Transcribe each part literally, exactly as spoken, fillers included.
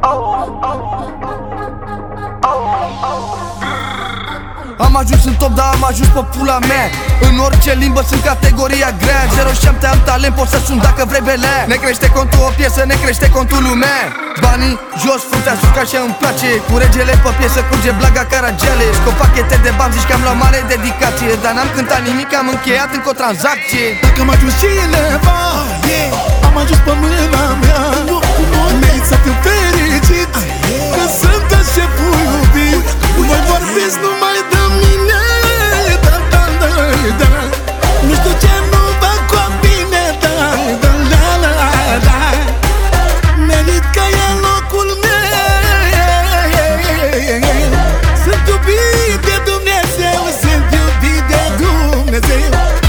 Am ajuns în top, dar am ajuns pe pula mea. În orice limbă sunt categoria grea. Zero șapte am talent, pot să sun dacă vrei belea. Ne crește contul o piesă, ne crește contul lumea. Banii jos, fruntea sus, ca așa îmi place. Cu regele pe piesă curge blaga Caragiale. Scop pachete de bani, zici că am luat mare dedicație. Dar n-am cântat nimic, am încheiat încă o tranzacție. Dacă am ajuns cineva, yeah, am ajuns pe mâna mea. Merit să fiu fericit, că sunt așa iubit. Voi vorbiți numai de mine, da, da, da, da. Nu știu ce nu va convine, da, da, da, da, da. Merit că e locul meu. Sunt iubit de Dumnezeu, sunt iubit de Dumnezeu.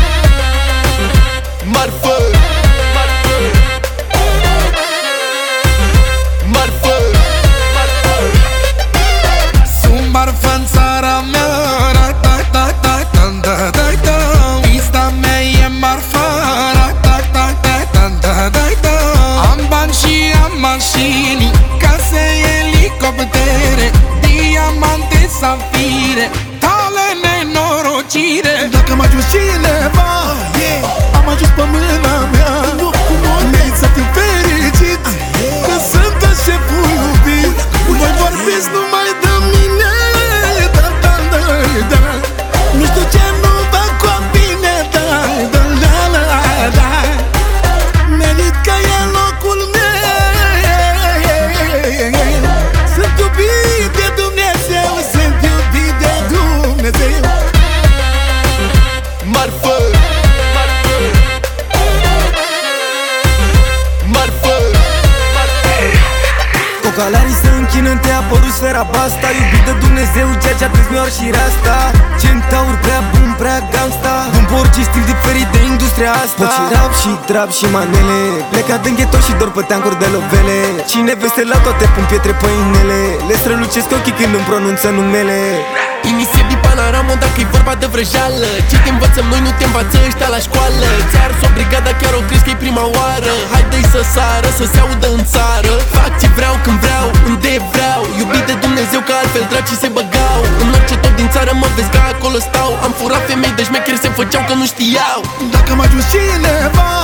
Marfă, marfă, marfă, marfă. Sunt marfă în țara mea, da, da, da, da, da, da, da. Pista mea e marfă, da, da, da, da, da, da, da. Am bani și am mașini, case, elicoptere, diamante, safire, tale nenorocire. Dacă am ajuns cineva, yeah, am ajuns pe mâna mea. Merit să fiu fericit, că sunt așa iubit. Voi vorbiți numai de mine, da, da, da, da. Nu știu ce nu va convine, da, da, da, da, da. Merit că e locul meu. Sunt iubit de Dumnezeu, sunt iubit de Dumnezeu. Marfă, marfă, marfă, marfă. Cocalarii se închină, te apărut sfera basta. Iubit de Dumnezeu, ceea ce atât mi-or și rasta. Centaur prea bun, prea gangsta. Bun pe orice stil diferit de industria asta. Pot și rap și trap și manele. Plecat din ghetto și dor pe teancuri de lovele. Cine veste la toate pun pietre pe inele. Le strălucesc ochii când îmi pronunță numele. Iniție din panoramă dacă-i vorba de vrăjeală. Ce te învățăm noi nu te învață ăștia la școală. Ți-ar s-o brigada, chiar o crezi că-i prima oară. Haide-i să sară, să se audă în țară. Fac ce vreau, când vreau, unde vreau. Iubit de Dumnezeu că altfel dracii se băgau. În orice top din țară mă vezi că acolo stau. Am furat femei de șmecheri, se făceau că nu știau. Dacă am ajuns cineva,